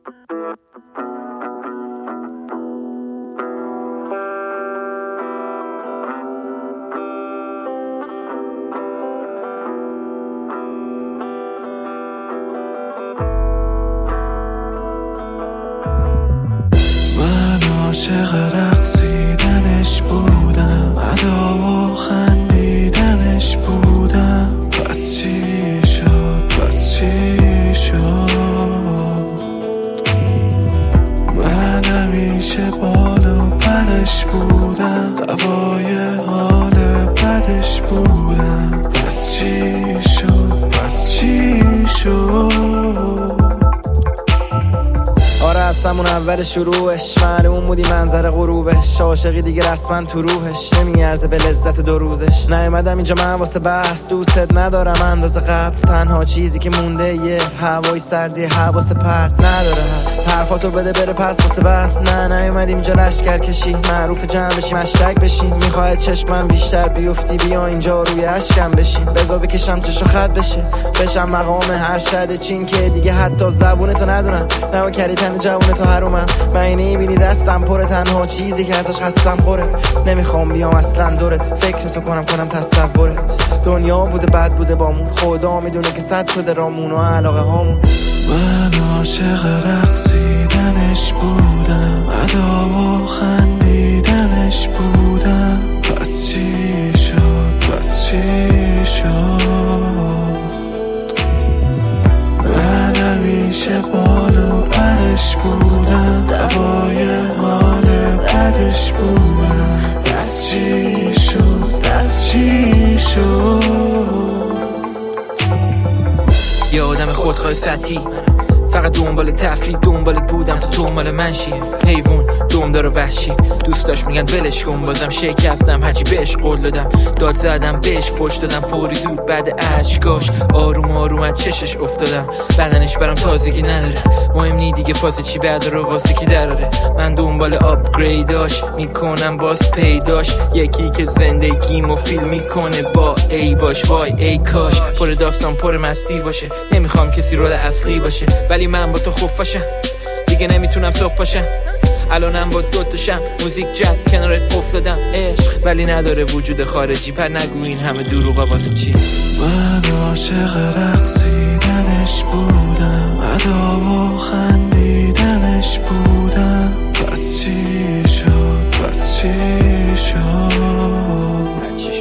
عاشق رقصیدنش بودم، ادا و خندیدنش بودم. پس چی شد، پس چی شد؟ من همیشه بال و پرش بودم، دوای حال بدش بودم. پس چی شد، پس چی شد؟ آره از همون اول شروعش معلوم بودی منظر غروبش. عاشقی دیگه رسما تو روحش، نمیارزه به لذت 2 روزش. نیومدم اینجا من واسه بحث، دوستت ندارم اندازه قبل. تنها چیزی که مونده یه هوای سردی، حواس پرت نداره. حرفاتو بده بره پس واسه بعد. نه نیومدیم اینجا لشکر کشی، معروف جمع بشیم مشترک بشیم. میخواد چشمم بیشتر بیفتی، بیا اینجا روی اشکم بشین. بذار بکشم چشو خط بشم مقام هر شد چین که دیگه حتی زبونتو ندونم. نما کری تن جوونتو حرومم، من نمیبینی دستم پره. تنها چیزی که ازش هستم خوره، نمیخوام بیام اصلا دورت. فکرتو کنم تصورت. دنیا بوده بد بوده بامون، خدا میدونه که صد شده رامون و علاقه هامون. من عاشق رقصیدنش بودم، ادا و خندیدنش بودم. پس چی شد، پس چی شد؟ من همیشه بال و پرش بودم، دوای حال بدش بودم. پس چی شد، پس چی شد؟ یه آدم خودخواه سطحی، فقط دنبال تفریح، دنبال بودم تو دنبال منشی. حیوان دمدار و وحشی، دوستاش میگن ولش کن، بازم شکستم هرچی بهش قول دادم. داد زدم بهش فوش دادم، فوری زود بعد اشکاش آروم آروم از چشش افتادم. بدنش برام تازگی نداره، مهم نی دیگه فاز چی بعد رو واسه کی دراره. من دنبال آپگریداش میکنم باز پیداش، یکی که زندگیمو فیلم میکنه با ای باش. وای ای کاش پر داستان پر مستی باشه، نمیخوام کسی رول اصلی باشه، ولی من با تو خفاشم دیگه نمیتونم صبح پاشم. الانم با 2 تا شم موزیک جاز کنارت افتادم. عشق ولی نداره وجود خارجی، پر نگو این همه دروغا واسه چی. من عاشق رقصیدنش بودم، ادا و خندیدنش بودم. پس چی شد، پس چی شد؟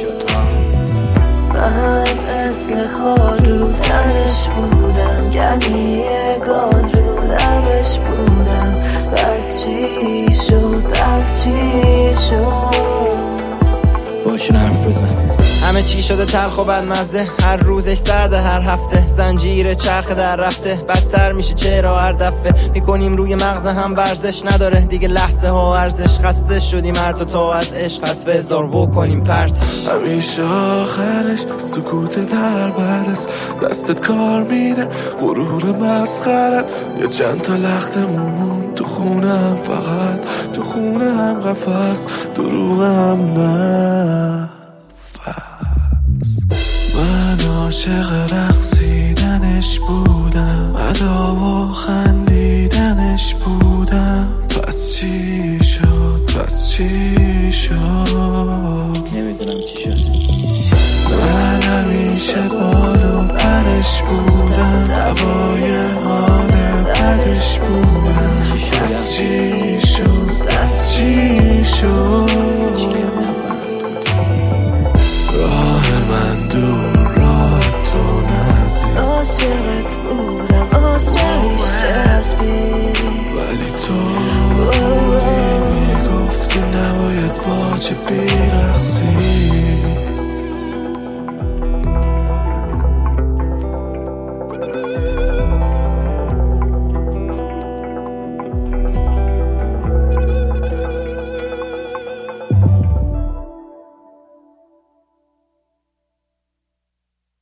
من مثل خار رو تنش بودم، گرمی گاز رو لبش بودم. پس چی شد، پس چی شد؟ باشون حرف بزن. همه چی شده تلخ و بدمزه، هر روزش سرده، هر هفته زنجیر چرخ در رفته. بدتر میشه چرا هر دفعه میکنیم روی مغز هم ورزش. نداره دیگه لحظه ها ارزش، خسته شدیم هر دو تا از عشق، از بذار بکنیم پرتش. همیشه آخرش سکوت در بعد است، دستت کار میده غرور مسخرت. یه چند تا لختمون تو خونم، فقط تو خونم قفس، دروغم نه. من عاشق رقصیدنش بودم، ادا و خندیدنش بودم. پس چی شد، پس چی شد؟ نمیدونم چی شد. من همیشه بال و پرش بودم، دوای حال بدش بودم. پس چی شد، پس چی شد؟ راه من دور، راه تو نزدیک. عاشقت بودم، عاشقیش چسبید، ولی تو بودی میگفتی نباید واجبی رقصی.